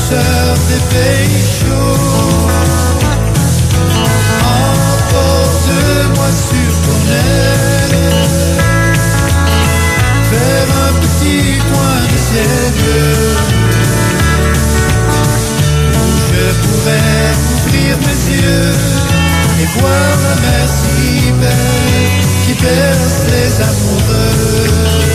douceur des pays chauds. Emporte-moi sur ton aile, vers un petit coin de ciel bleu, où je pourrais ouvrir mes yeux et voir la mer si belle qui berce les amoureux.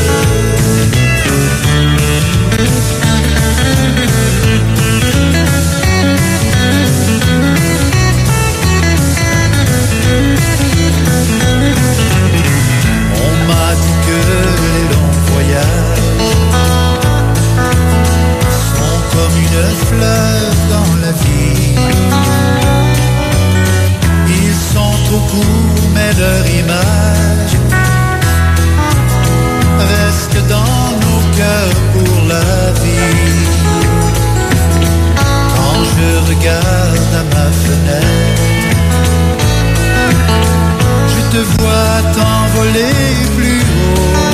On m'a dit que les longs voyages sont comme une fleur dans la vie. Ils sont trop courts mais leur image reste dans nos cœurs pour la vie. Quand je regarde à ma fenêtre, je te vois t'envoler plus haut.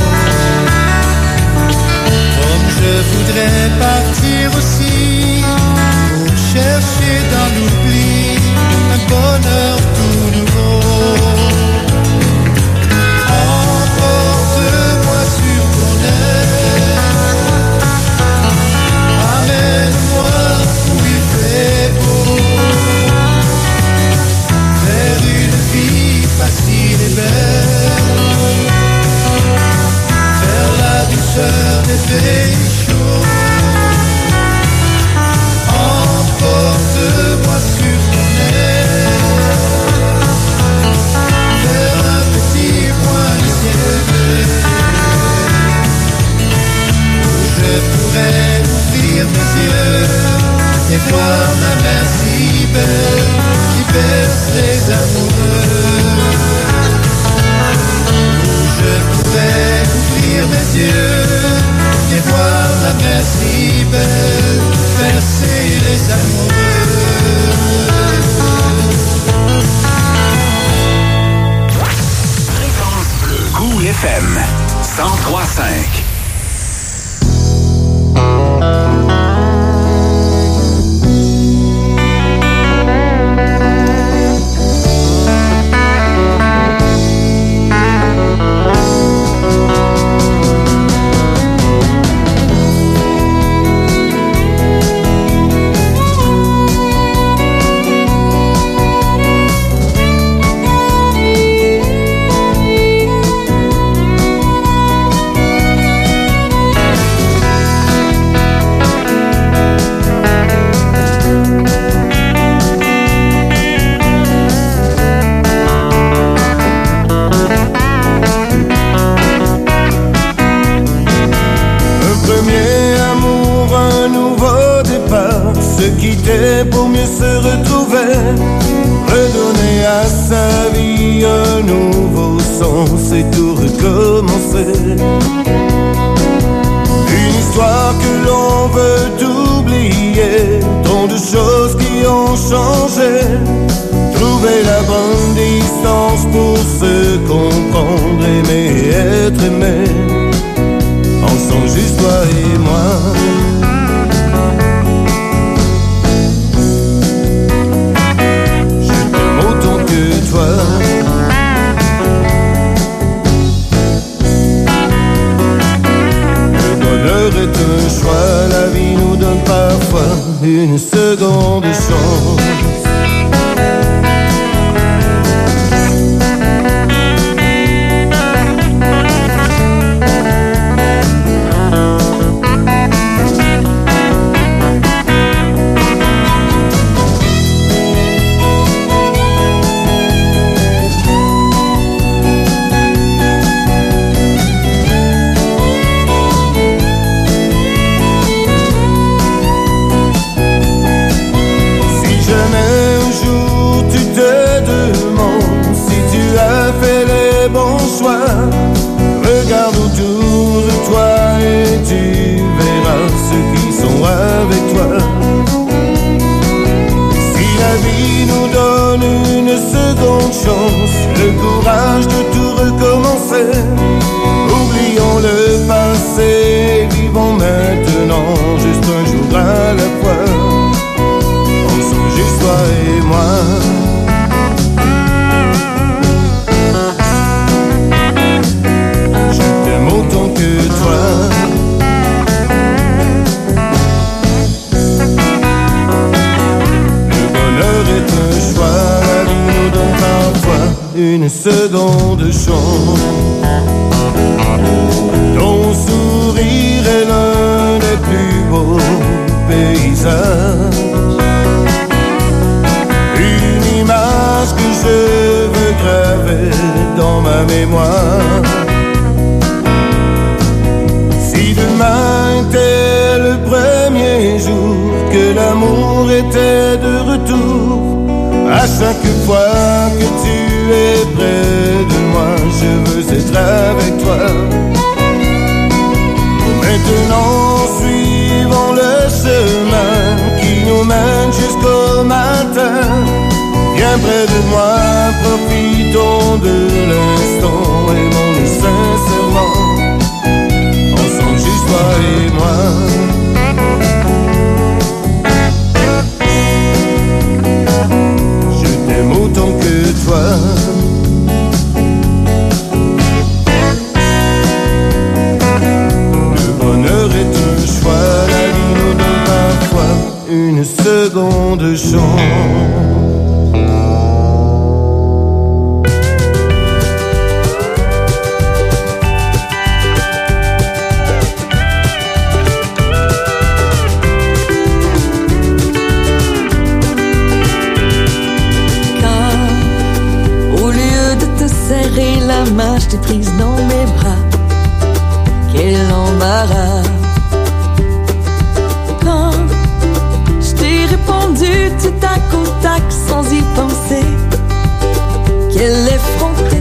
Comme je voudrais partir aussi, pour chercher dans l'oubli un bonheur tout nouveau. Emporte-moi sur ton aile, amène-moi où il fait beau, vers une vie facile et belle, vers la douceur des pays chauds. Emporte-moi sur ton aile, vers un petit coin de ciel bleu, où je pourrais ouvrir mes yeux et voir la mer si belle qui berce les amoureux. Où je pourrais ouvrir mes yeux et voir la mer si belle bercer les amoureux. Fréquence Bleue, Goût FM 103.5. Pour mieux se retrouver, redonner à sa vie un nouveau sens et tout recommencer. Une histoire que l'on veut oublier, tant de choses qui ont changé. Trouver la bonne distance pour se comprendre, aimer et être aimé, ensemble juste toi et moi. Toi. Le bonheur est un choix, la vie nous donne parfois une seconde chance. Regarde autour de toi et tu verras ceux qui sont avec toi. Si la vie nous donne une seconde chance, le courage de tout recommencer, oublions le passé, vivons maintenant juste un jour à la fois. une seconde chance. Ton sourire est l'un des plus beaux paysages. Une image que je veux graver dans ma mémoire. Si demain était le premier jour que l'amour était de retour, à chaque fois que tu es près de moi, je veux être avec toi. Maintenant, suivons le chemin qui nous mène jusqu'au matin. Viens près de moi, profitons de l'instant, aimons-nous sincèrement, ensemble juste toi et moi. Je t'aime autant que toi. La vie nous donne parfois une seconde chance. Quand, au lieu de te serrer la main, je t'ai prise dans mes bras, quel embarras. Répondu tout tac au tac sans y penser, quelle effrontée.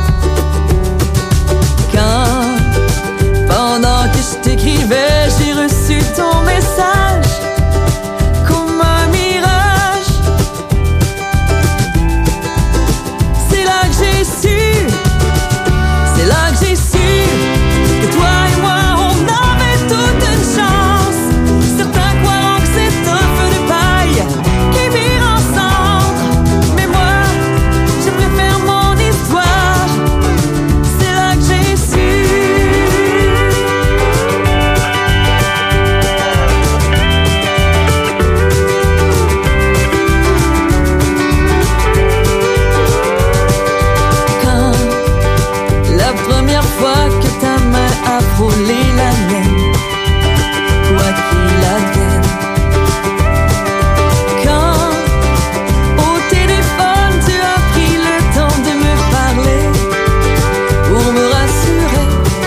Quand, pendant que je t'écrivais, j'ai reçu ton message comme un mirage. C'est là que j'ai su, c'est là que j'ai su que toi et moi on avait toute une chance. Certains croiront que c'est un feu de paille qui vire ensemble, mais moi je préfère mon histoire. C'est là que j'ai su. Quand la première fois que ta main a frôlé la mienne, quoi qu'il advienne. Quand au téléphone tu as pris le temps de me parler pour me rassurer.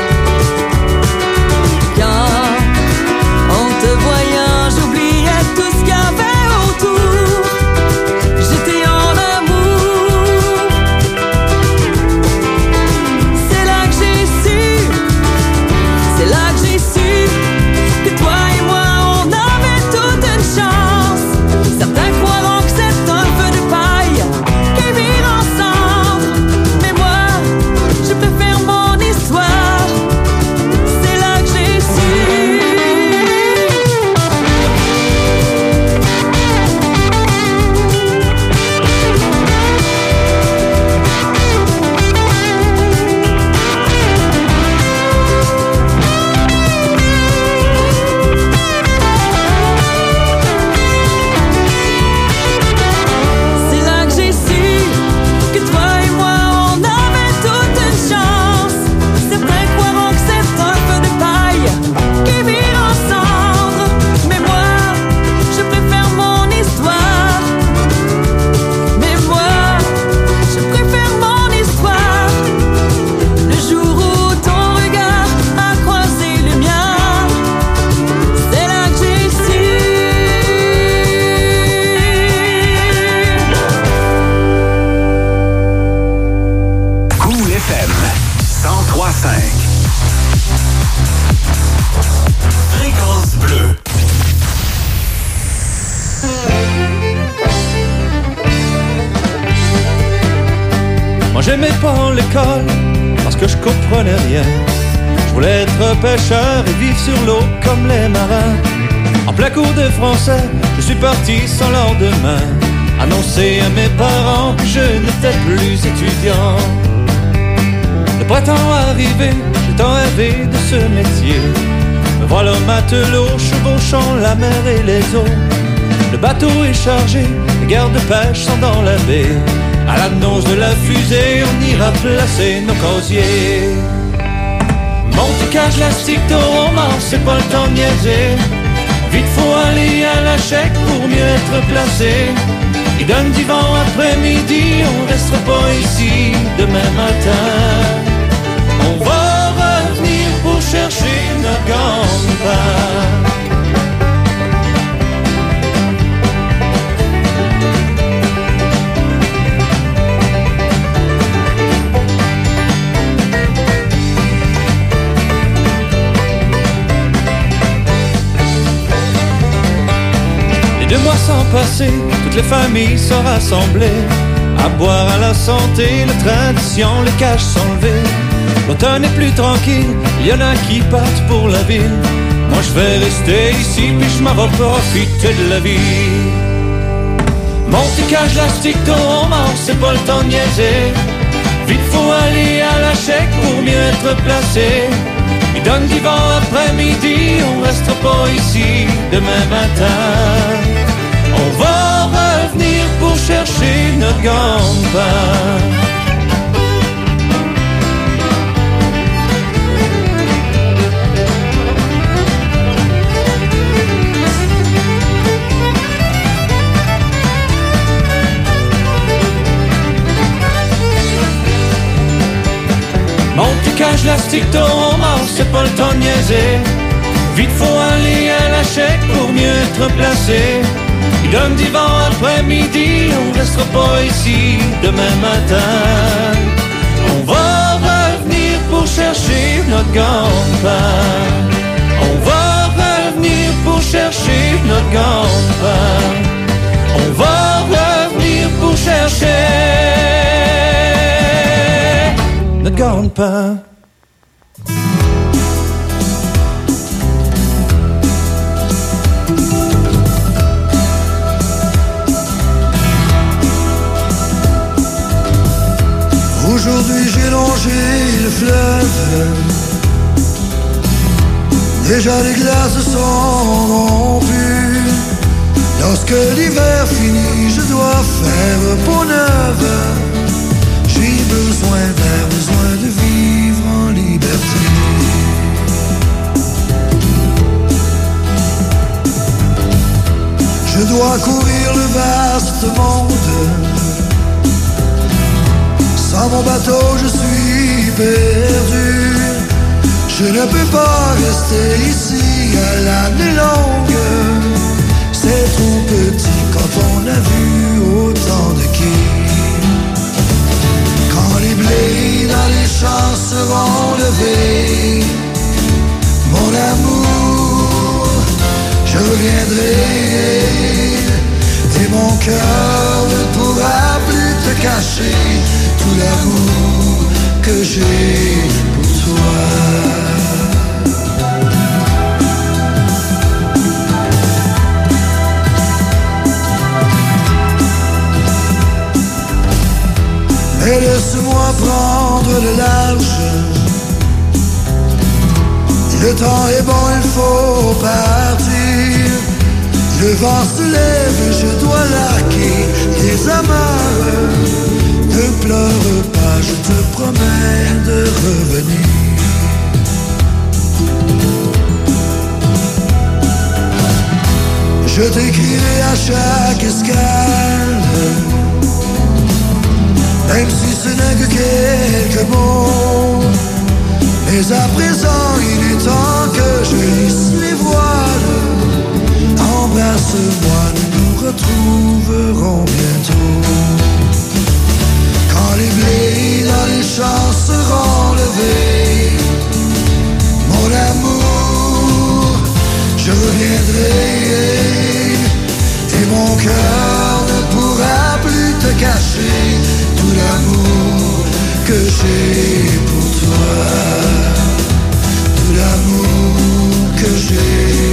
Quand en te voyant j'oubliais tout ce qu'il y avait autour, j'étais en amour. C'est là que j'ai su, c'est là que j'ai su que toi et moi on avait toute une chance. Certains croiront que c'est un feu de paille qui vire ensemble, mais moi je préfère mon histoire. C'est là que j'ai su. C'est là que j'ai su que toi et moi on avait toute une chance. Certains croiront que c'est un feu de paille qui vire ensemble, mais moi je préfère mon histoire. Mais moi je préfère mon histoire. Le jour où ton regard a croisé le mien, c'est là que j'ai su. Cool FM 103.5. Fréquence bleue. Moi j'aimais pas l'école parce que je comprenais rien. Je voulais être pêcheur et vivre sur l'eau comme les marins. En plein cours de français, je suis parti sans lendemain, annoncer à mes parents que je n'étais plus étudiant. Le printemps arrivé, j'ai tant rêvé de ce métier. Me voilà matelot, chevauchant la mer et les eaux. Le bateau est chargé, les gardes de pêche sont dans la baie. À la nose de la fusée, on ira placer nos casiers. Monte cage lastique au roman, c'est pas le temps de niaiser. Vite faut aller à la chèque pour mieux être placé. Il donne du vent après-midi, on restera pas ici demain matin. On va revenir pour chercher notre gagne-pain. Les 2 mois sont passés, toutes les familles sont rassemblées. À boire à la santé, la tradition, les cages sont levées. L'automne est plus tranquille, il y en a qui partent pour la ville. Moi je vais rester ici, puis je m'en vais profiter de la vie. Monte cage lastique au mort, c'est pas le temps de niaiser. Vite faut aller à la chèque pour mieux être placé. Il donne du vent après-midi, on restera pas ici demain matin. On va revenir pour chercher notre gagne-pain. Monte cage lastique ton mort, c'est pas le temps de niaiser. Vite faut aller à la chèque pour mieux être placé. Il donne du vent après-midi, on restera pas ici demain matin. On va revenir pour chercher notre gagne-pain. On va revenir pour chercher notre gagne-pain. On va revenir pour chercher notre gagne-pain. Aujourd'hui j'ai longé le fleuve. Déjà les glaces sont rompues. Lorsque l'hiver finit, je dois faire peau neuve. J'ai besoin d'air, besoin de vivre en liberté. Je dois courir le vaste monde. Sans mon bateau je suis perdu. Je ne peux pas rester ici à l'année longue. C'est trop petit quand on a vu autant de quais. Quand les blés dans les champs seront levés, mon amour, je reviendrai. Et mon cœur ne pourra plus te cacher tout l'amour que j'ai pour toi. Mais laisse-moi prendre le large. Le temps est bon, il faut partir. Le vent se lève, je dois larguer les amarres. Ne pleure pas, je te promets de revenir. Je t'écrirai à chaque escale, même si ce n'est que quelques mots. Mais à présent, il est temps que je lisse les voiles. Embrasse-moi, nous nous retrouverons bientôt. Quand les blés dans les champs seront levés, mon amour, je reviendrai. Et mon cœur ne pourra plus te cacher tout l'amour que j'ai pour toi. Tout l'amour que j'ai